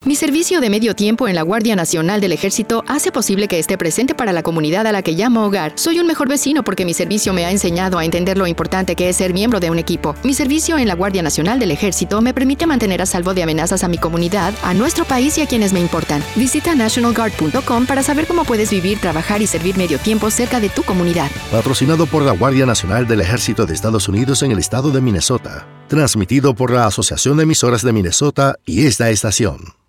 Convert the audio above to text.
Mi servicio de medio tiempo en la Guardia Nacional del Ejército hace posible que esté presente para la comunidad a la que llamo hogar. Soy un mejor vecino porque mi servicio me ha enseñado a entender lo importante que es ser miembro de un equipo. Mi servicio en la Guardia Nacional del Ejército me permite mantener a salvo de amenazas a mi comunidad, a nuestro país y a quienes me importan. Visita nationalguard.com para saber cómo puedes vivir, trabajar y servir medio tiempo cerca de tu comunidad. Patrocinado por la Guardia Nacional del Ejército de Estados Unidos en el estado de Minnesota. Transmitido por la Asociación de Emisoras de Minnesota y esta estación.